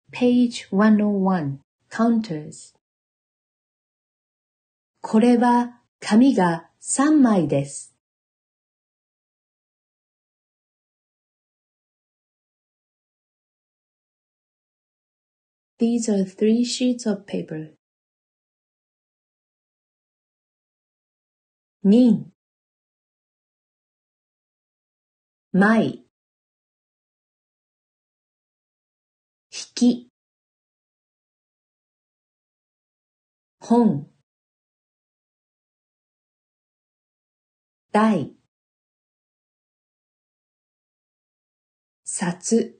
Page 101 Counters これは紙が3枚です。These are 3 sheets of paper. 人枚引き本台札